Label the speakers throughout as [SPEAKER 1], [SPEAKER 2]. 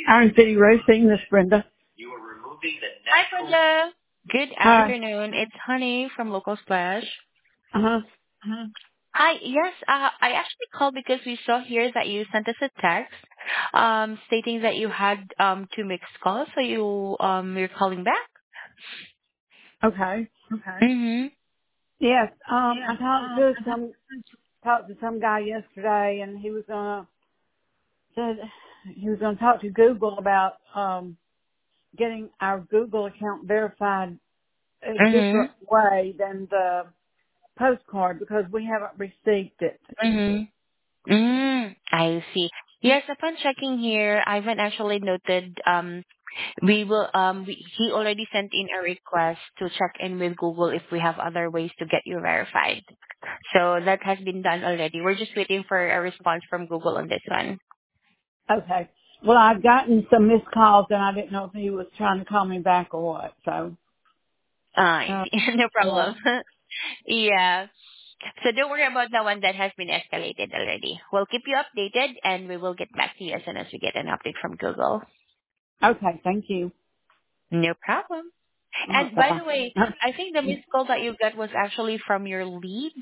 [SPEAKER 1] Iron City Roasting, this is Brenda.
[SPEAKER 2] Hi, Brenda. Good
[SPEAKER 1] Hi.
[SPEAKER 2] afternoon. It's Honey from Local Splash.
[SPEAKER 1] Uh-huh.
[SPEAKER 2] Hi. Yes, I actually called because we saw here that you sent us a text, stating that you had two mixed calls, so you're calling back.
[SPEAKER 1] Okay.
[SPEAKER 2] Mm-hmm.
[SPEAKER 1] Yes, I talked to some guy yesterday, and said he was gonna talk to Google about getting our Google account verified a
[SPEAKER 2] Mm-hmm.
[SPEAKER 1] different way than the postcard because we haven't received it.
[SPEAKER 2] Mm-hmm. I see. Yes, upon checking here, Ivan actually noted he already sent in a request to check in with Google if we have other ways to get you verified. So that has been done already. We're just waiting for a response from Google on this one.
[SPEAKER 1] Okay. Well, I've gotten some missed calls, and I didn't know if he was trying to call me back or what. So,
[SPEAKER 2] I
[SPEAKER 1] uh,
[SPEAKER 2] see. No
[SPEAKER 1] yeah.
[SPEAKER 2] problem. Yeah. So don't worry about the one that has been escalated already. We'll keep you updated and we will get back to you as soon as we get an update from Google.
[SPEAKER 1] Okay. Thank you.
[SPEAKER 2] No problem. And
[SPEAKER 1] Bye
[SPEAKER 2] by
[SPEAKER 1] bye.
[SPEAKER 2] the way, I think the missed call that you got was actually from your leads.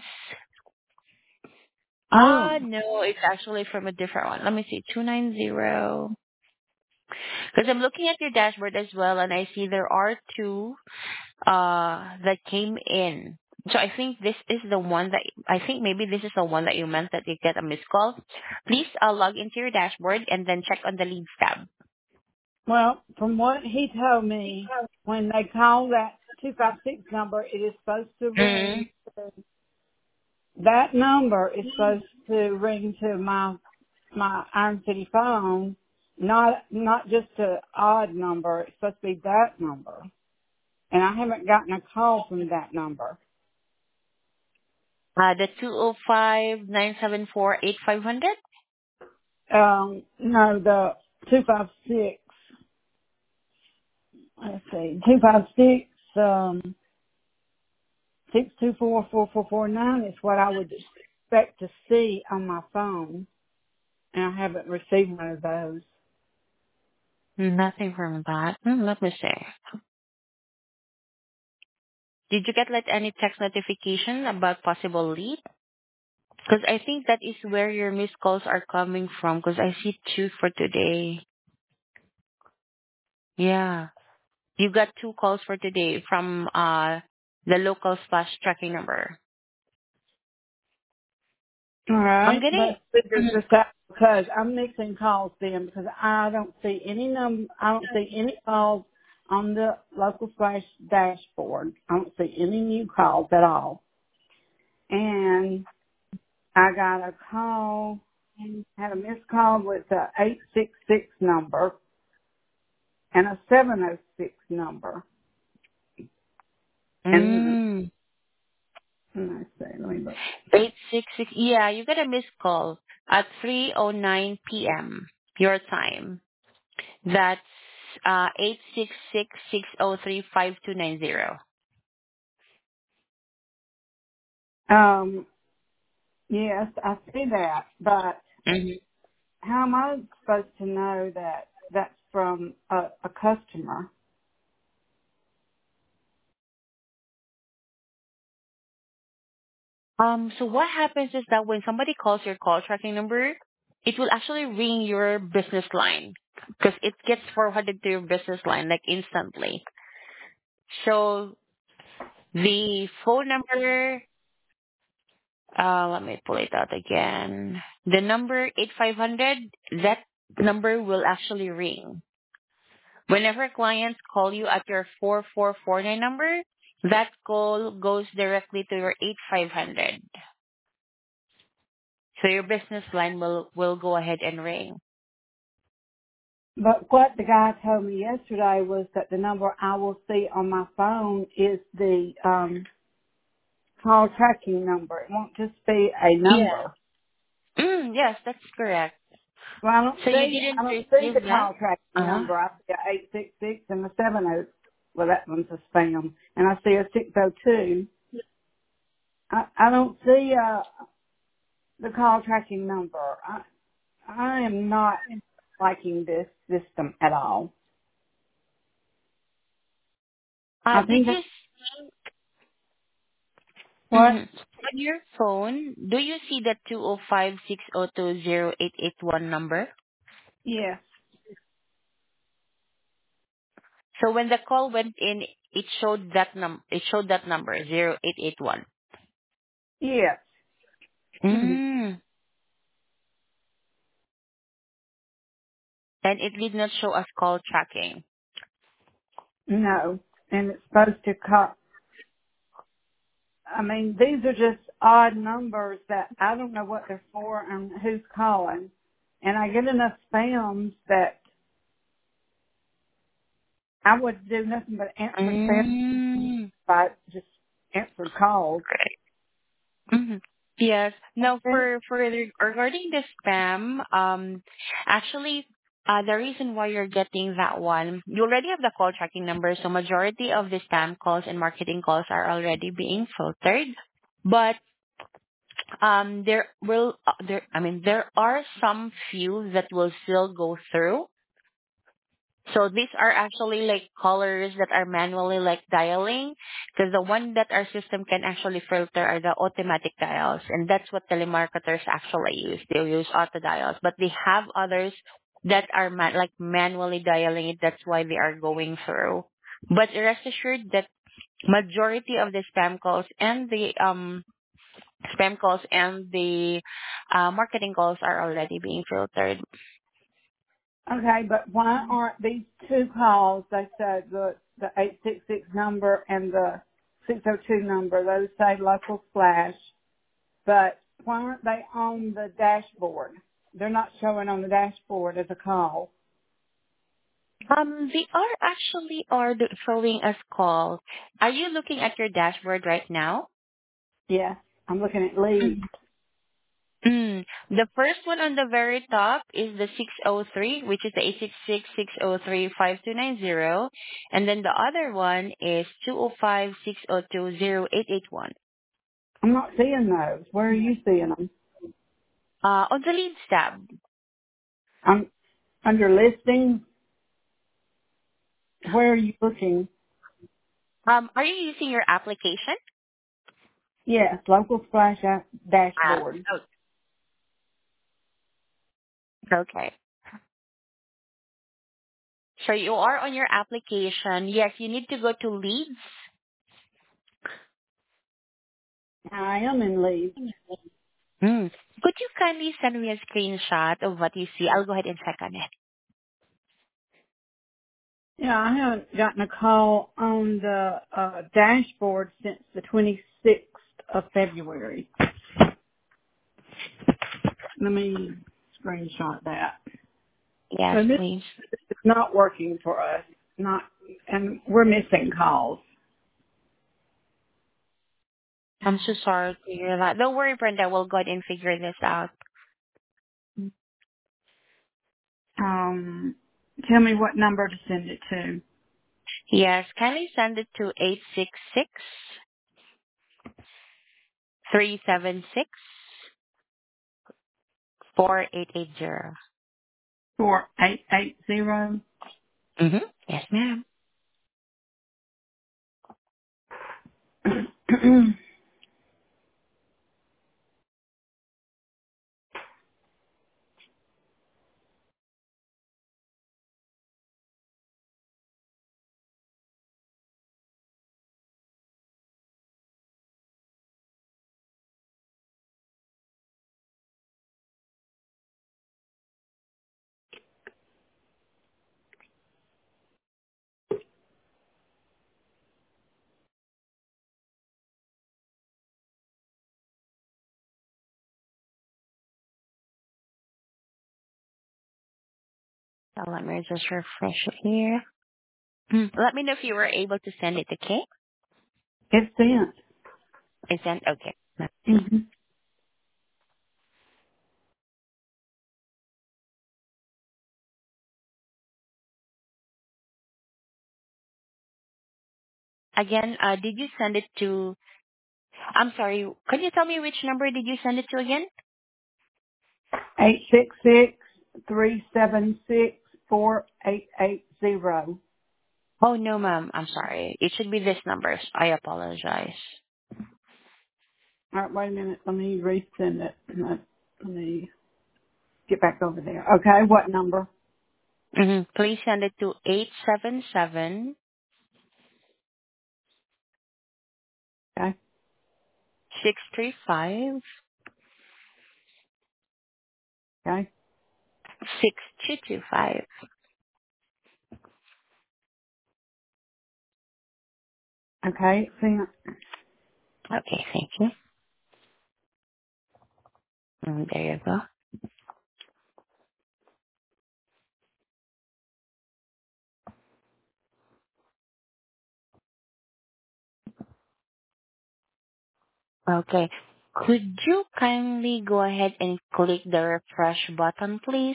[SPEAKER 1] Oh.
[SPEAKER 2] No, it's actually from a different one. Let me see, 290. Because I'm looking at your dashboard as well, and I see there are two that came in. So I think this is the one that I think maybe this is the one that you meant that you get a missed call. Please log into your dashboard and then check on the leads tab.
[SPEAKER 1] Well, from what he told me, when they call that 256 number, it is supposed to ring.
[SPEAKER 2] Mm-hmm.
[SPEAKER 1] That number is supposed to ring to my Iron City phone, not just an odd number. It's supposed to be that number, and I haven't gotten a call from that number.
[SPEAKER 2] The 205-974-8500.
[SPEAKER 1] No, the 256. Let's see, 256. 6244449 is what I would expect to see on my phone, and I haven't received one of those.
[SPEAKER 2] Nothing from that. Let me see. Did you get like any text notification about possible lead? Because I think that is where your missed calls are coming from. Because I see two for today. Yeah. You got two calls for today from the local splash tracking number.
[SPEAKER 1] All
[SPEAKER 2] I'm
[SPEAKER 1] right,
[SPEAKER 2] gonna.
[SPEAKER 1] let's figure this out because I'm mixing calls then because I don't see I don't see any calls on the local slash dashboard. I don't see any new calls at all. And I got a call, had a missed call with a 866 number and a 706 number. And
[SPEAKER 2] Mm,
[SPEAKER 1] let's see, let me look.
[SPEAKER 2] 866. Yeah, you got a missed call at 3:09 p.m. your time. That's 866-603-5290.
[SPEAKER 1] Yes, I see that, but
[SPEAKER 2] Mm-hmm.
[SPEAKER 1] how am I supposed to know that that's from a customer?
[SPEAKER 2] So what happens is that when somebody calls your call tracking number, it will actually ring your business line because it gets forwarded to your business line like instantly. So the phone number, let me pull it out again. The number 8500, that number will actually ring. Whenever clients call you at your 4449 number, that call goes directly to your 8500. So your business line will go ahead and ring.
[SPEAKER 1] But what the guy told me yesterday was that the number I will see on my phone is the call tracking number. It won't just be a
[SPEAKER 2] Yeah.
[SPEAKER 1] number.
[SPEAKER 2] Yes, that's correct.
[SPEAKER 1] Well,
[SPEAKER 2] So you didn't
[SPEAKER 1] I don't see the
[SPEAKER 2] receive that?
[SPEAKER 1] call tracking
[SPEAKER 2] Uh-huh.
[SPEAKER 1] number. I see a 866 and a 70. Well, that one's a spam. And I see a 602. I don't see the call tracking number. I am not. liking this system at all. I
[SPEAKER 2] Did
[SPEAKER 1] think
[SPEAKER 2] you
[SPEAKER 1] that what?
[SPEAKER 2] on your phone, do you see the 205-602-0881 number?
[SPEAKER 1] Yes,
[SPEAKER 2] So when the call went in, it showed that number 0881.
[SPEAKER 1] yes.
[SPEAKER 2] Mm. And it did not show us call tracking.
[SPEAKER 1] No, and it's supposed to cut. I mean, these are just odd numbers that I don't know what they're for and who's calling. And I get enough spams that I would do nothing but answer spam
[SPEAKER 2] Mm.
[SPEAKER 1] if I just answered calls.
[SPEAKER 2] Mhm. Yes. Now,
[SPEAKER 1] Okay.
[SPEAKER 2] regarding the spam, actually, the reason why you're getting that one, you already have the call tracking number, so majority of the spam calls and marketing calls are already being filtered. But there are some few that will still go through. So these are actually like callers that are manually like dialing, because the one that our system can actually filter are the automatic dials, and that's what telemarketers actually use. They use auto dials, but they have others that are manually dialing it. That's why they are going through. But rest assured that majority of the spam calls and the marketing calls are already being filtered.
[SPEAKER 1] Okay, but why aren't these two calls, they said the 866 number and the 602 number, those say local flash, but why aren't they on the dashboard? They're not showing on the dashboard as a call.
[SPEAKER 2] They are actually showing us call. Are you looking at your dashboard right now?
[SPEAKER 1] Yes, I'm looking at leads.
[SPEAKER 2] Mm. The first one on the very top is the 603, which is the 866-603-5290. And then the other one is 205-602-0881.
[SPEAKER 1] I'm not seeing those. Where are you seeing them?
[SPEAKER 2] On the leads tab.
[SPEAKER 1] I'm under listings. Where are you looking?
[SPEAKER 2] Are you using your application?
[SPEAKER 1] Yes, local splash app
[SPEAKER 2] Ah,
[SPEAKER 1] dashboard.
[SPEAKER 2] okay. So you are on your application. Yes, you need to go to leads.
[SPEAKER 1] I am in leads.
[SPEAKER 2] Mm. Could you kindly send me a screenshot of what you see? I'll go ahead and check on it.
[SPEAKER 1] Yeah, I haven't gotten a call on the dashboard since the 26th of February. Let me screenshot that.
[SPEAKER 2] Yes,
[SPEAKER 1] So this
[SPEAKER 2] please.
[SPEAKER 1] is not working for us. Not, and we're missing calls.
[SPEAKER 2] I'm so sorry to hear that. Don't worry, Brenda. We'll go ahead and figure this out.
[SPEAKER 1] Tell me what number to send it to.
[SPEAKER 2] Yes, kindly send it to 866-376-4880.
[SPEAKER 1] 4880.
[SPEAKER 2] Mm-hmm. Yes, ma'am. So let me just refresh it here. Let me know if you were able to send it, okay?
[SPEAKER 1] It's sent.
[SPEAKER 2] I sent, okay. Let's see.
[SPEAKER 1] Hmm.
[SPEAKER 2] Again, did you send it to, I'm sorry, can you tell me which number did you send it to again?
[SPEAKER 1] 866 3764880.
[SPEAKER 2] Oh, no, ma'am. I'm sorry. It should be this number. I apologize.
[SPEAKER 1] All right, wait a minute. Let me resend it. Let me get back over there. Okay, what number?
[SPEAKER 2] Please send it to 877
[SPEAKER 1] Okay,
[SPEAKER 2] 635
[SPEAKER 1] okay,
[SPEAKER 2] 6225.
[SPEAKER 1] okay. See,
[SPEAKER 2] Okay, thank you. There you go. Okay. Could you kindly go ahead and click the refresh button, please?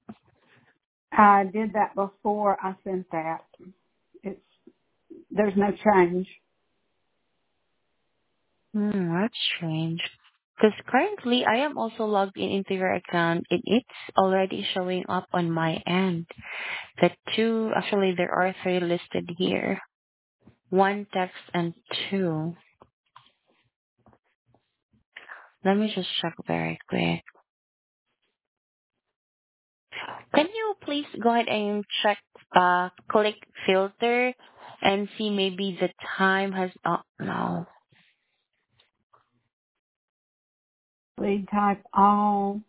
[SPEAKER 1] I did that before I sent that. It's there's no change.
[SPEAKER 2] That's strange. Because currently I am also logged in into your account and it's already showing up on my end. Actually there are three listed here. One text and two. Let me just check very quick. Can you please go ahead and check, click filter and see maybe the time has, oh no.
[SPEAKER 1] Lead type all.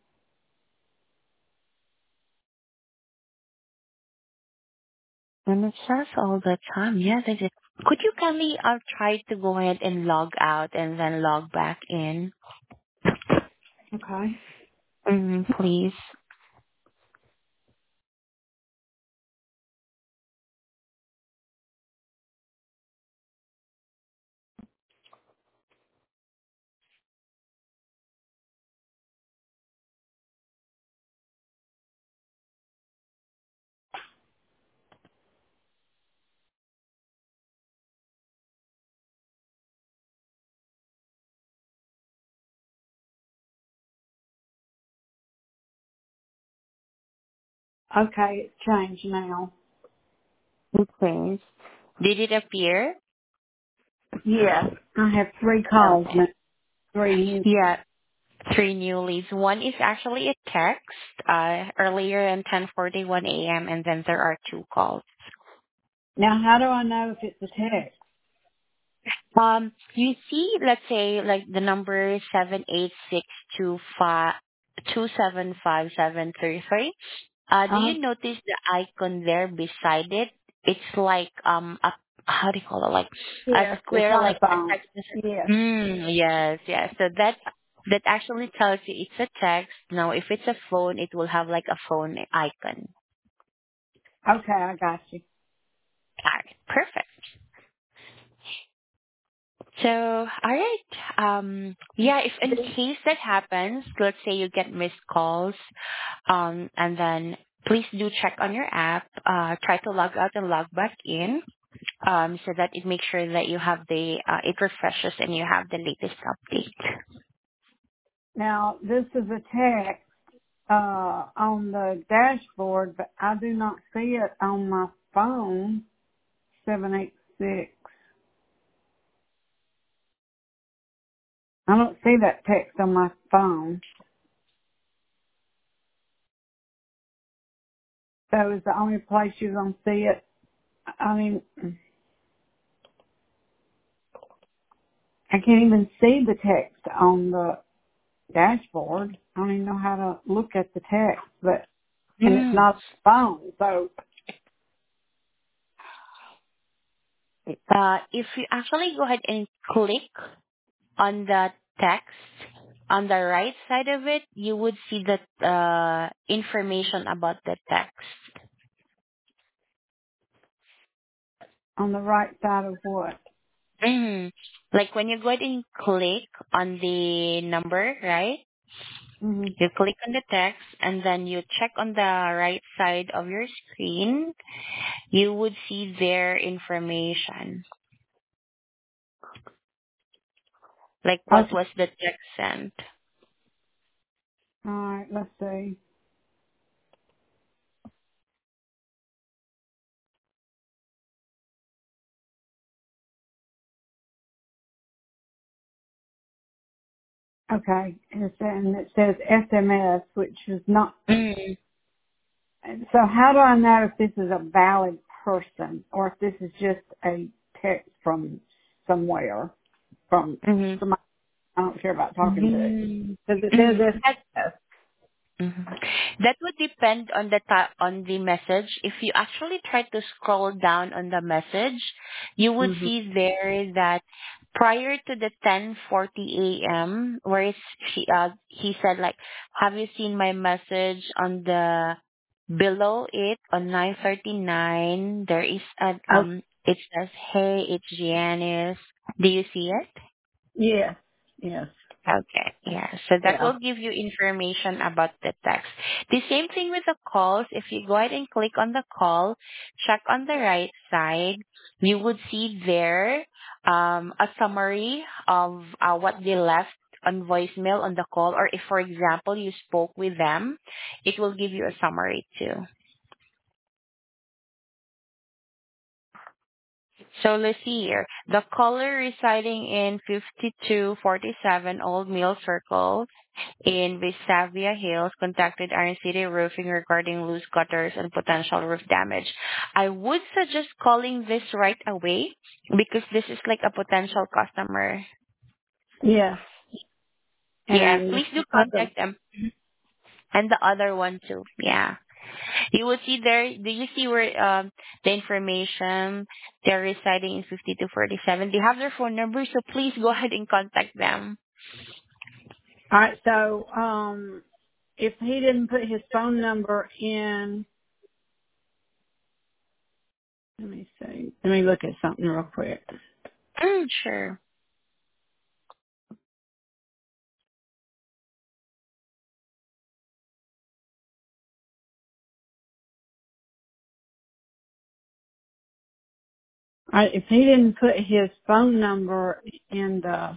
[SPEAKER 2] And it says all the time. Yes, it is. Could you kindly try to go ahead and log out and then log back in?
[SPEAKER 1] Okay.
[SPEAKER 2] Please.
[SPEAKER 1] Okay, it's changed now.
[SPEAKER 2] Okay. Did it appear?
[SPEAKER 1] Yes, I have 3 calls
[SPEAKER 2] Okay.
[SPEAKER 1] now. 3 new.
[SPEAKER 2] Yeah, three new leads. One is actually a text, earlier in 10:41 a.m. and then there are two calls.
[SPEAKER 1] Now, how do I know if it's a text?
[SPEAKER 2] You see, let's say like the number 78625275733. Do
[SPEAKER 1] Uh,
[SPEAKER 2] you notice the icon there beside it? It's like a, how do you call it? Like a
[SPEAKER 1] yes, it's
[SPEAKER 2] square,
[SPEAKER 1] like
[SPEAKER 2] like
[SPEAKER 1] a
[SPEAKER 2] a
[SPEAKER 1] phone.
[SPEAKER 2] text message.
[SPEAKER 1] Yes.
[SPEAKER 2] Yes, yes. So that actually tells you it's a text. Now, if it's a phone, it will have like a phone icon.
[SPEAKER 1] Okay, I got you.
[SPEAKER 2] Alright, perfect. So, all right. Yeah, if in case that happens, let's say you get missed calls, and then please do check on your app. Try to log out and log back in, so that it makes sure that you have it refreshes and you have the latest update.
[SPEAKER 1] Now, this is a text on the dashboard, but I do not see it on my phone. 786. I don't see that text on my phone. So is the only place you're going to see it? I mean, I can't even see the text on the dashboard. I don't even know how to look at the text, and it's
[SPEAKER 2] Mm.
[SPEAKER 1] not phone. So,
[SPEAKER 2] If you actually go ahead and click on the text on the right side of it, you would see the information about the text.
[SPEAKER 1] on the right side of what?
[SPEAKER 2] Mm. Like when you go ahead and click on the number, right?
[SPEAKER 1] Hmm.
[SPEAKER 2] You click on the text and then you check on the right side of your screen, you would see their information. Like what
[SPEAKER 1] Okay.
[SPEAKER 2] was the text sent.
[SPEAKER 1] All right. Let's see. Okay. And it says SMS, which is not.
[SPEAKER 2] Mm.
[SPEAKER 1] So how do I know if this is a valid person or if this is just a text from somewhere, from
[SPEAKER 2] Mm-hmm.
[SPEAKER 1] somebody I don't care about talking to?
[SPEAKER 2] Mm-hmm.
[SPEAKER 1] Because it says
[SPEAKER 2] Mm-hmm.
[SPEAKER 1] SMS.
[SPEAKER 2] Mhm. That would depend on on the message. If you actually try to scroll down on the message, you would
[SPEAKER 1] Mm-hmm.
[SPEAKER 2] see there that prior to the 10:40 a.m., where he said like, "Have you seen my message on the below it on 9:39? There is a
[SPEAKER 1] Oh,
[SPEAKER 2] it says, 'Hey, it's Janice.' Do you see it?"
[SPEAKER 1] yes. Yes.
[SPEAKER 2] Okay, yeah. So that
[SPEAKER 1] Yeah.
[SPEAKER 2] will give you information about the text. The same thing with the calls. If you go ahead and click on the call, check on the right side, you would see there a summary of what they left on voicemail on the call. Or if, for example, you spoke with them, it will give you a summary too. So let's see here. The caller residing in 5247 Old Mill Circle in Vestavia Hills contacted Iron City Roofing regarding loose gutters and potential roof damage. I would suggest calling this right away because this is like a potential customer.
[SPEAKER 1] Yes.
[SPEAKER 2] Yes,
[SPEAKER 1] And
[SPEAKER 2] please do
[SPEAKER 1] other.
[SPEAKER 2] contact them. And the other one too. Yeah. You will see there, do you see where the information they're residing in 5247? They have their phone number, so please go ahead and contact them.
[SPEAKER 1] All right. So, if he didn't put his phone number in, let me see. Let me look at something real quick.
[SPEAKER 2] Sure.
[SPEAKER 1] All right. If he didn't put his phone number in the,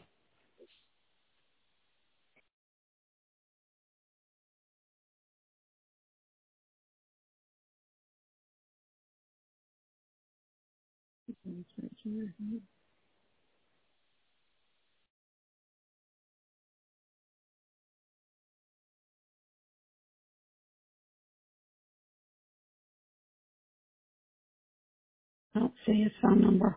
[SPEAKER 1] I don't see his phone number.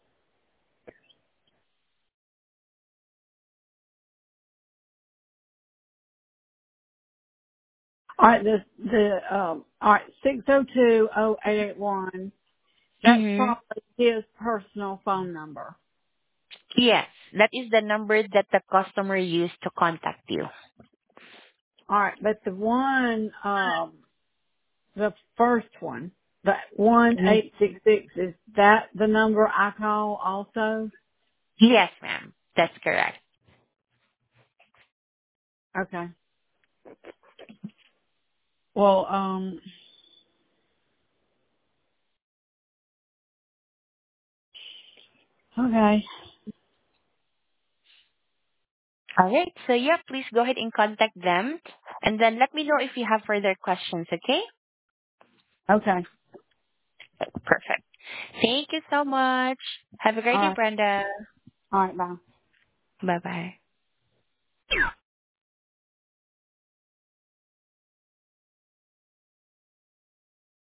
[SPEAKER 1] All right. All right. 602-0881. That's
[SPEAKER 2] Mm-hmm.
[SPEAKER 1] probably his personal phone number.
[SPEAKER 2] Yes, that is the number that the customer used to contact you.
[SPEAKER 1] All right. But the first one, the one
[SPEAKER 2] Mhm.
[SPEAKER 1] 866, is that the number I call also?
[SPEAKER 2] Yes, ma'am. That's correct.
[SPEAKER 1] Okay. Well, okay.
[SPEAKER 2] All right. So yeah, please go ahead and contact them, and then let me know if you have further questions. Okay?
[SPEAKER 1] Okay.
[SPEAKER 2] Perfect. Thank you so much. Have a great
[SPEAKER 1] All
[SPEAKER 2] day,
[SPEAKER 1] right.
[SPEAKER 2] Brenda.
[SPEAKER 1] All right. Bye.
[SPEAKER 2] Bye bye.